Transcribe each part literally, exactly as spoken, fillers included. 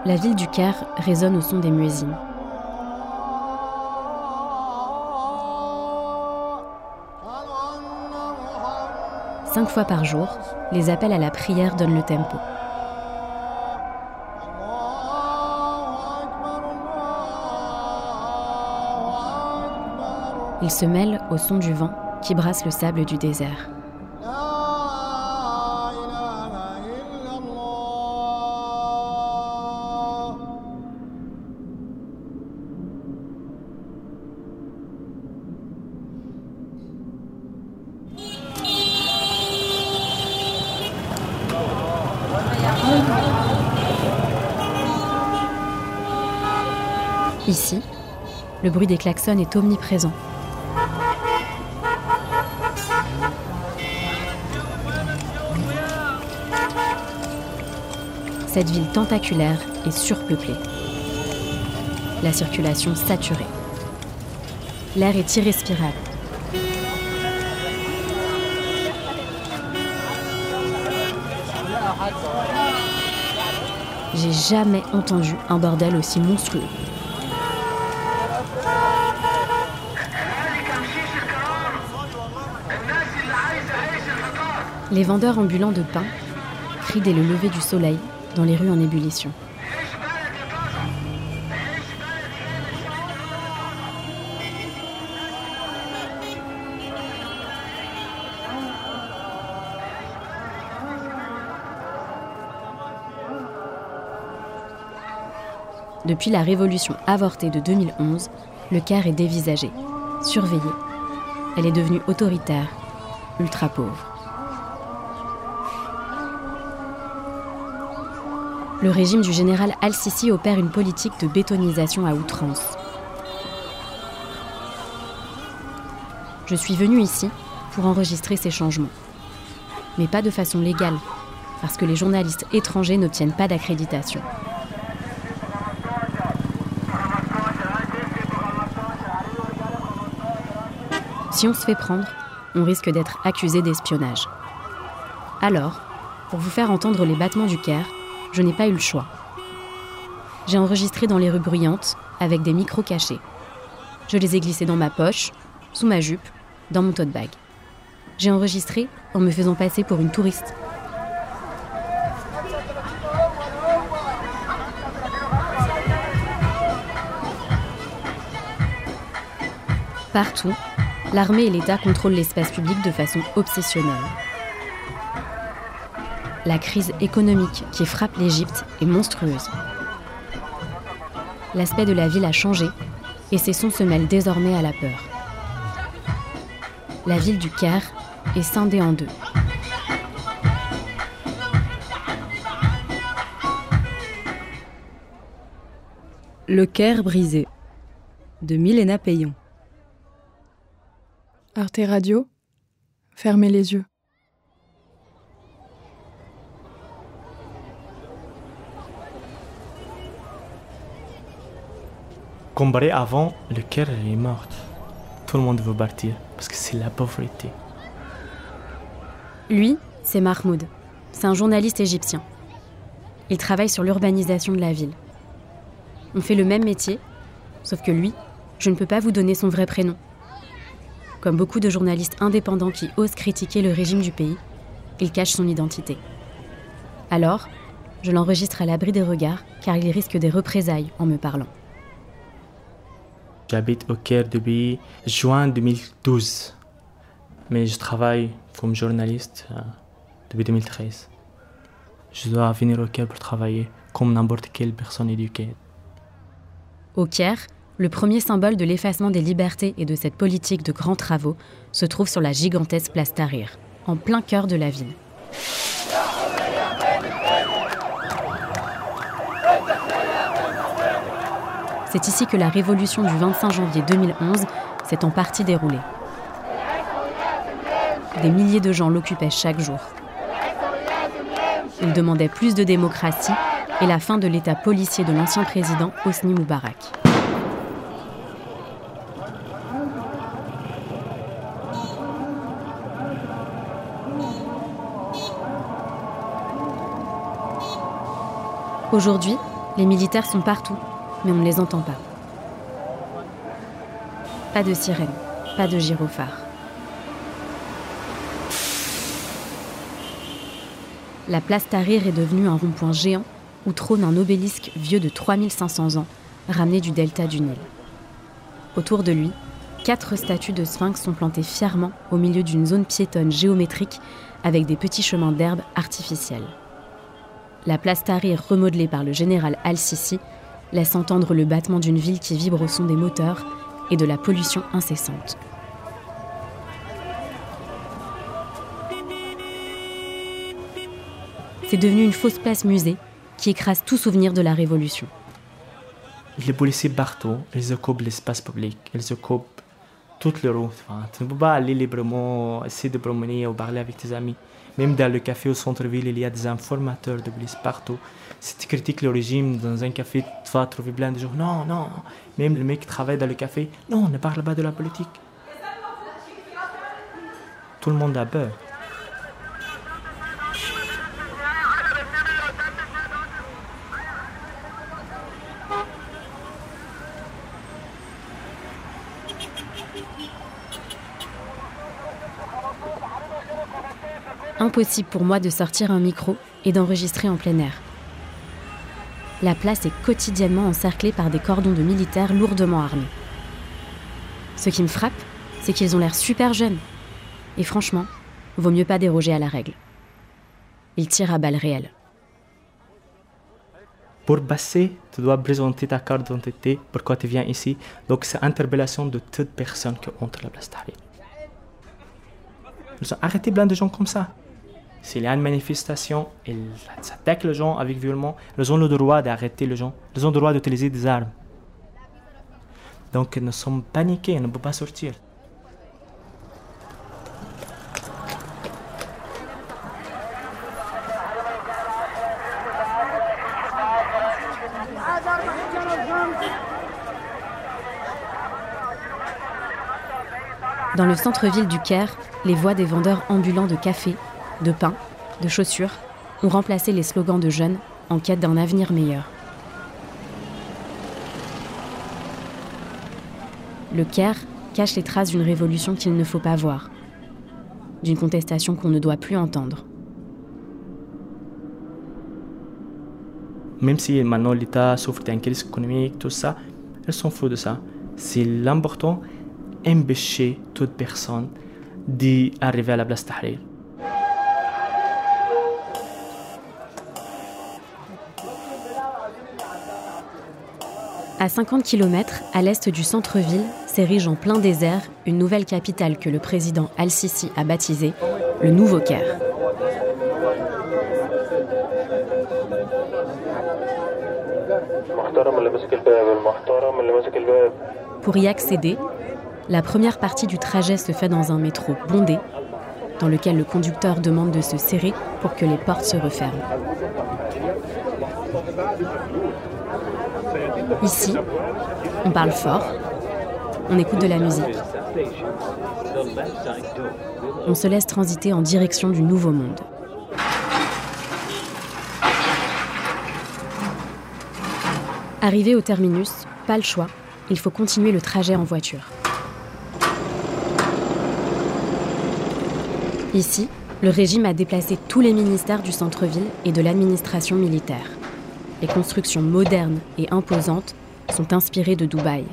la ville du Caire résonne au son des muezzins. Cinq fois par jour, les appels à la prière donnent le tempo. Ils se mêlent au son du vent qui brasse le sable du désert. Ici, le bruit des klaxons est omniprésent. Cette ville tentaculaire est surpeuplée. La circulation saturée. L'air est irrespirable. J'ai jamais entendu un bordel aussi monstrueux. Les vendeurs ambulants de pain crient dès le lever du soleil dans les rues en ébullition. Depuis la révolution avortée de deux mille onze, le Caire est dévisagé, surveillé. Elle est devenue autoritaire, ultra pauvre. Le régime du général Al-Sisi opère une politique de bétonisation à outrance. Je suis venue ici pour enregistrer ces changements. Mais pas de façon légale, parce que les journalistes étrangers n'obtiennent pas d'accréditation. Si on se fait prendre, on risque d'être accusé d'espionnage. Alors, pour vous faire entendre les battements du Caire, je n'ai pas eu le choix. J'ai enregistré dans les rues bruyantes, avec des micros cachés. Je les ai glissés dans ma poche, sous ma jupe, dans mon tote bag. J'ai enregistré en me faisant passer pour une touriste. Partout, l'armée et l'État contrôlent l'espace public de façon obsessionnelle. La crise économique qui frappe l'Égypte est monstrueuse. L'aspect de la ville a changé et ses sons se mêlent désormais à la peur. La ville du Caire est scindée en deux. Le Caire brisé, de Milena Payon. Arte Radio, fermez les yeux. Comparé avant, le Caire est mort. Tout le monde veut partir parce que c'est la pauvreté. Lui, c'est Mahmoud. C'est un journaliste égyptien. Il travaille sur l'urbanisation de la ville. On fait le même métier, sauf que lui, je ne peux pas vous donner son vrai prénom. Comme beaucoup de journalistes indépendants qui osent critiquer le régime du pays, il cache son identité. Alors, je l'enregistre à l'abri des regards, car il risque des représailles en me parlant. J'habite au Caire depuis juin deux mille douze, mais je travaille comme journaliste euh, depuis deux mille treize. Je dois venir au Caire pour travailler comme n'importe quelle personne éduquée. Au Caire, le premier symbole de l'effacement des libertés et de cette politique de grands travaux se trouve sur la gigantesque place Tahrir, en plein cœur de la ville. C'est ici que la révolution du vingt-cinq janvier deux mille onze s'est en partie déroulée. Des milliers de gens l'occupaient chaque jour. Ils demandaient plus de démocratie et la fin de l'état policier de l'ancien président Hosni Moubarak. Aujourd'hui, Les militaires sont partout, mais on ne les entend pas. Pas de sirène, pas de gyrophare. La place Tahrir est devenue un rond-point géant où trône un obélisque vieux de trois mille cinq cents ans, ramené du delta du Nil. Autour de lui, quatre statues de sphinx sont plantées fièrement au milieu d'une zone piétonne géométrique avec des petits chemins d'herbe artificiels. La place Tahrir, remodelée par le général Al-Sisi, laisse entendre le battement d'une ville qui vibre au son des moteurs et de la pollution incessante. C'est devenu une fausse place musée qui écrase tout souvenir de la Révolution. Les policiers partout, ils occupent l'espace public, ils occupent toutes les routes. Enfin, tu ne peux pas aller librement, essayer de promener ou parler avec tes amis. Même dans le café au centre-ville, il y a des informateurs de police partout. Si tu critiques le régime dans un café, tu vas trouver plein de gens. Non, non. Même le mec qui travaille dans le café, non, ne parle pas de la politique. Tout le monde a peur. Impossible pour moi de sortir un micro et d'enregistrer en plein air. La place est quotidiennement encerclée par des cordons de militaires lourdement armés. Ce qui me frappe, c'est qu'ils ont l'air super jeunes. Et franchement, vaut mieux pas déroger à la règle. Ils tirent à balles réelles. Pour passer, tu dois présenter ta carte d'identité, pourquoi tu viens ici. Donc c'est interpellation de toute personne qui entre la place Tahrir. Ils ont arrêté plein de gens comme ça. S'il y a une manifestation, ils attaquent les gens avec violence. Ils ont le droit d'arrêter les gens. Ils ont le droit d'utiliser des armes. Donc nous sommes paniqués, on ne peut pas sortir. Dans le centre-ville du Caire, les voix des vendeurs ambulants de café, de pain, de chaussures ont remplacé les slogans de jeunes en quête d'un avenir meilleur. Le Caire cache les traces d'une révolution qu'il ne faut pas voir, d'une contestation qu'on ne doit plus entendre. Même si maintenant l'État souffre d'une crise économique, tout ça, ils s'en foutent de ça. C'est l'important, empêcher toute personne d'arriver à la place Tahrir. À cinquante kilomètres, à l'est du centre-ville, s'érige en plein désert une nouvelle capitale que le président Al-Sisi a baptisée le Nouveau Caire. Pour y accéder, la première partie du trajet se fait dans un métro bondé, dans lequel le conducteur demande de se serrer pour que les portes se referment. Ici, on parle fort, on écoute de la musique. On se laisse transiter en direction du nouveau monde. Arrivé au terminus, pas le choix, il faut continuer le trajet en voiture. Ici, le régime a déplacé tous les ministères du centre-ville et de l'administration militaire. Les constructions modernes et imposantes sont inspirées de Dubaï.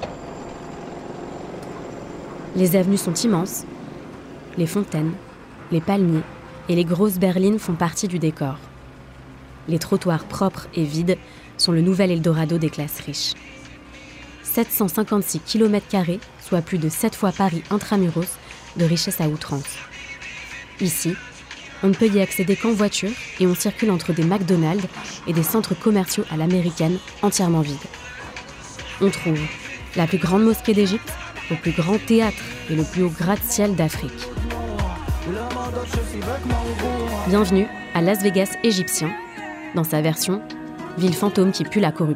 Les avenues sont immenses, les fontaines, les palmiers et les grosses berlines font partie du décor. Les trottoirs propres et vides sont le nouvel Eldorado des classes riches. sept cent cinquante-six kilomètres carrés, soit plus de sept fois Paris intramuros, de richesse à outrance. Ici, on ne peut y accéder qu'en voiture et on circule entre des McDonald's et des centres commerciaux à l'américaine entièrement vides. On trouve la plus grande mosquée d'Égypte, le plus grand théâtre et le plus haut gratte-ciel d'Afrique. Bienvenue à Las Vegas égyptien, dans sa version « Ville fantôme qui pue la corruption ».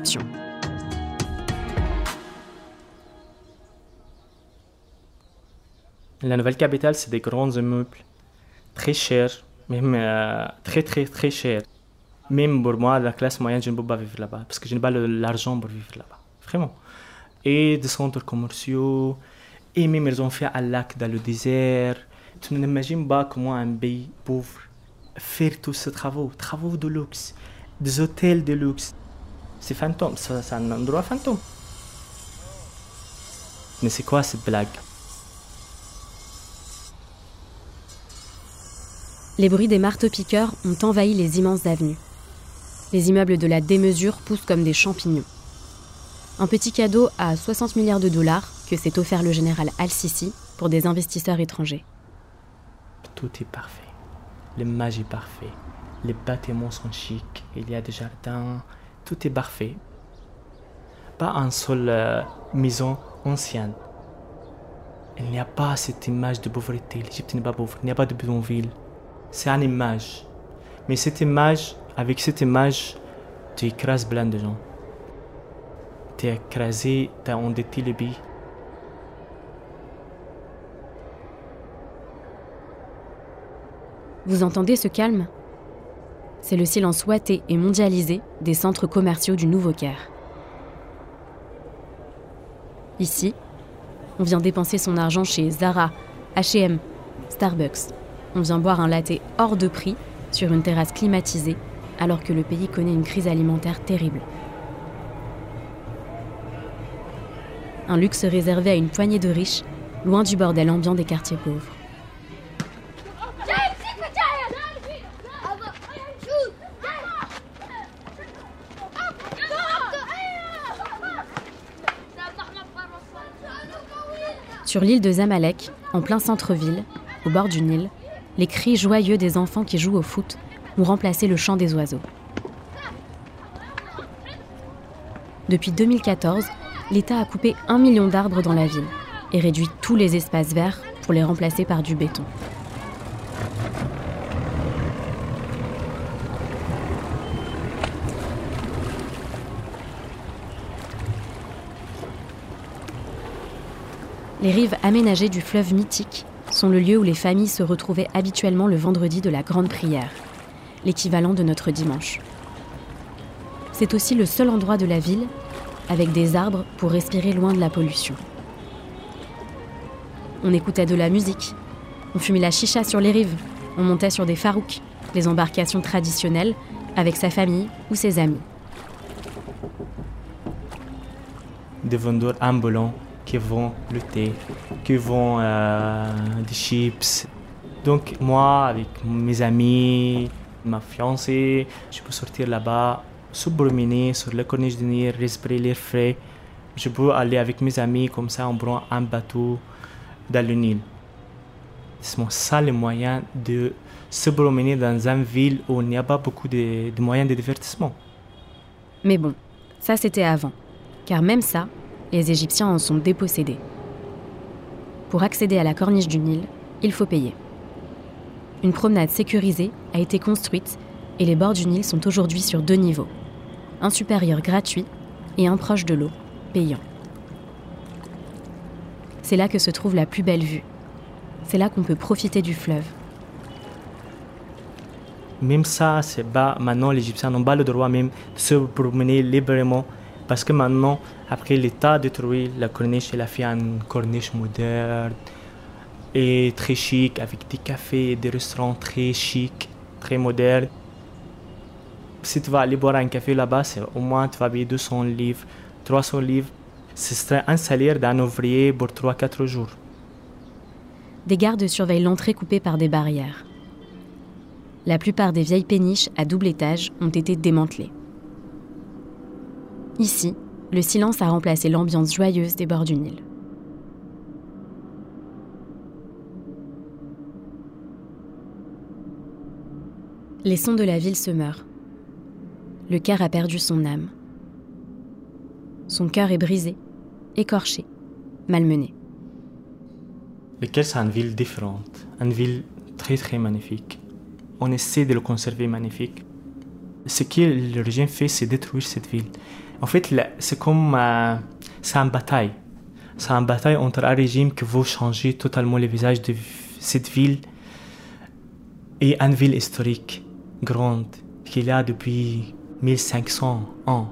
La nouvelle capitale, c'est des grands immeubles, très chers, même euh, très très très chers. Même pour moi, la classe moyenne, je ne peux pas vivre là-bas parce que je n'ai pas le- l'argent pour vivre là-bas. Vraiment. Et des centres commerciaux, et même ils ont fait un lac dans le désert. Tu n'imagines pas comment un pays pauvre fait tous ces travaux, travaux de luxe, des hôtels de luxe. C'est fantôme, ça, c'est un endroit fantôme. Mais c'est quoi cette blague? Les bruits des marteaux-piqueurs ont envahi les immenses avenues. Les immeubles de la démesure poussent comme des champignons. Un petit cadeau à soixante milliards de dollars que s'est offert le général Al-Sisi pour des investisseurs étrangers. Tout est parfait. L'image est parfaite. Les bâtiments sont chics. Il y a des jardins. Tout est parfait. Pas une seule euh, maison ancienne. Il n'y a pas cette image de pauvreté. L'Égypte n'est pas pauvre. Il n'y a pas de bidonville. C'est une image. Mais cette image, avec cette image, tu écrases plein de gens. Tu es écrasé, tu as endetté le pays. Vous entendez ce calme ? C'est le silence ouaté et mondialisé des centres commerciaux du Nouveau-Caire. Ici, on vient dépenser son argent chez Zara, H et M, Starbucks. On vient boire un latte hors de prix sur une terrasse climatisée alors que le pays connaît une crise alimentaire terrible. Un luxe réservé à une poignée de riches, loin du bordel ambiant des quartiers pauvres. Sur l'île de Zamalek, en plein centre-ville, au bord du Nil, les cris joyeux des enfants qui jouent au foot ont remplacé le chant des oiseaux. Depuis deux mille quatorze, l'État a coupé un million d'arbres dans la ville et réduit tous les espaces verts pour les remplacer par du béton. Les rives aménagées du fleuve mythique sont le lieu où les familles se retrouvaient habituellement le vendredi de la Grande Prière, l'équivalent de notre dimanche. C'est aussi le seul endroit de la ville avec des arbres pour respirer loin de la pollution. On écoutait de la musique, on fumait la chicha sur les rives, on montait sur des farouks, les embarcations traditionnelles, avec sa famille ou ses amis. Des vendeurs ambulants qui vendent le thé, qui vendent euh, des chips. Donc moi, avec mes amis, ma fiancée, je peux sortir là-bas, se promener sur la corniche du Nil, respirer l'air frais. Je peux aller avec mes amis, comme ça on prend un bateau dans le Nil. C'est ça le moyen de se promener dans une ville où il n'y a pas beaucoup de, de moyens de divertissement. Mais bon, ça c'était avant, car même ça, les Égyptiens en sont dépossédés. Pour accéder à la corniche du Nil, il faut payer. Une promenade sécurisée a été construite et les bords du Nil sont aujourd'hui sur deux niveaux. Un supérieur gratuit et un proche de l'eau, payant. C'est là que se trouve la plus belle vue. C'est là qu'on peut profiter du fleuve. Même ça, c'est bas. Maintenant, les Égyptiens n'ont pas le droit même de se promener librement. Parce que maintenant, après l'État détruit la corniche, il a fait une corniche moderne et très chic, avec des cafés et des restaurants très chics, très modernes. Si tu vas aller boire un café là-bas, c'est au moins tu vas payer deux cents livres, trois cents livres. Ce serait un salaire d'un ouvrier pour trois à quatre jours. Des gardes surveillent l'entrée coupée par des barrières. La plupart des vieilles péniches à double étage ont été démantelées. Ici, le silence a remplacé l'ambiance joyeuse des bords du Nil. Les sons de la ville se meurent. Le Caire a perdu son âme. Son cœur est brisé, écorché, malmené. Le Caire, c'est une ville différente, une ville très très magnifique. On essaie de le conserver magnifique. Ce que le régime fait, c'est détruire cette ville. En fait, c'est comme euh, c'est une bataille. C'est une bataille entre un régime qui veut changer totalement le visage de cette ville et une ville historique, grande, qu'il y a depuis mille cinq cents ans.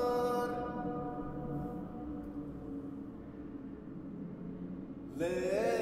Let